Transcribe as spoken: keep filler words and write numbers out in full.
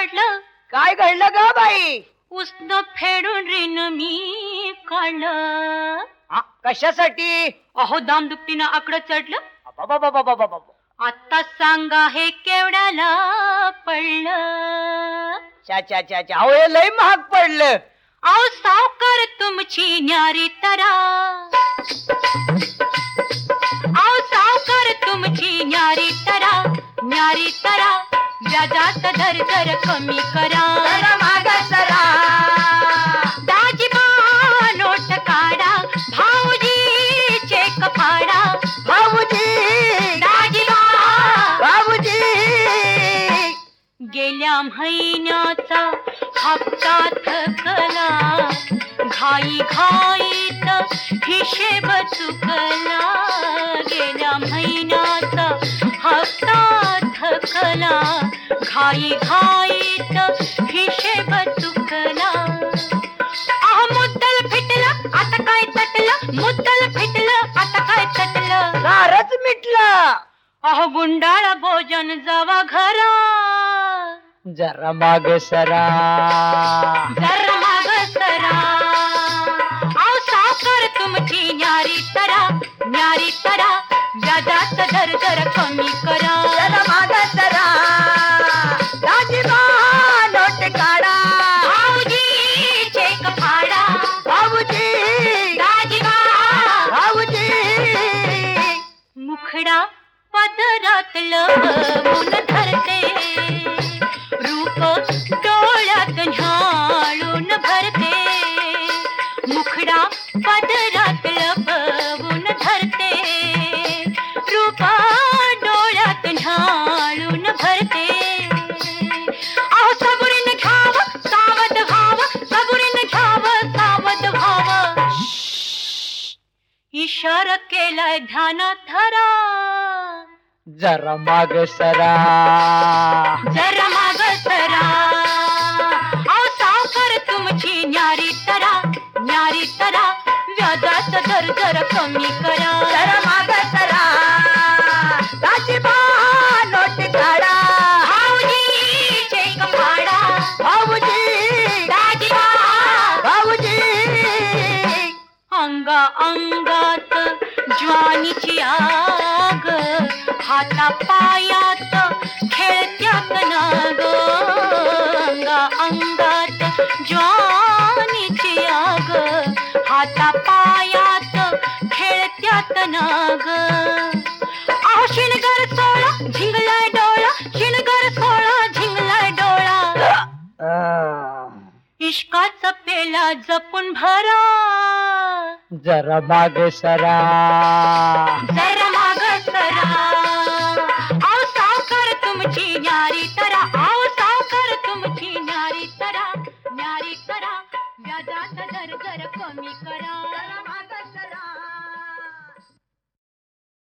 घडलं? काय घडलं ग बाई? उसनं फेडून ऋण मी काढलं. कशासाठी? अहो दामदुपटीनं आकडं चढलं. बाबा आता सांगा हे केवढ्याला पडलं? चा चा चा चा अहो हे लय महाग पडलं. अहो सावकार तुमची न्यारी तरा, अहो सावकार तुमची न्यारी तरा, न्यारी तरा, व्याजात दर दर कमी करा. माग सरा दाजीबा नोट काढा, भाऊजी चेक फाडा. भाऊजी दाजीबा भाऊजी गेल्या महिन्याचा हप्ता थकला, घाई घाईत हिशेब चुकला. गेल्या महिन्याचा हप्ता थकला, घाई घाईत हिशेब चुकला. अहो मुद्दल फिटलं आता काय तटलं, मुद्दल फिटलं आता काय तटलं. सारच मिटलं. अहो गुंडाळ भोजन जावा घरा, जरा माग सरा जरा माग सरा. अहो सावकार तुमची न्यारी तरा, न्यारी तरा, व्याजात दर दर कमी करा. जरा माग सरा दाजीबा नोट काढा, भाऊजी चेक फाडा. भाऊजी दाजीबा भाऊजी मुखडा पदरातलं ऊन धरते, रूप डोळ्यात न्हाळून भरते. मुखडा पदरातलं ऊन धरते, रूप डोळ्यात न्हाळून भरते. अहो सबुरीन घ्यावं सावध व्हावं, सबुरीन घ्यावं सावध व्हावं. इशारा केलाय ध्यानात धरा, जरा माग सरा जरा माग सरा. अहो सावकार तुमची न्यारी तरा, न्यारी तरा, व्याजात दर दर कमी करा. जरा माग सरा दाजीबा नोट काढा, भाऊजी चेक फाडा. भाऊजी दाजीबा भाऊजी अंगा अंगात ज्वानीची आग, हाता पायात खेळत्यात नाग. अंगा अंगात ज्वानीची आग, हाता पायात खेळत्यात नाग. अहो शिणगर सोळा झिंगलाय डोळा, शिणगर सोळा झिंगलाय डोळा. इश्काचा पेला जपून भरा, जरा माग सरा जरा माग सरा. अहो सावकार तुमची न्यारी तरा, अहो सावकार तुमची न्यारी तरा, न्यारी तरा, व्याजात दर दर कमी करा.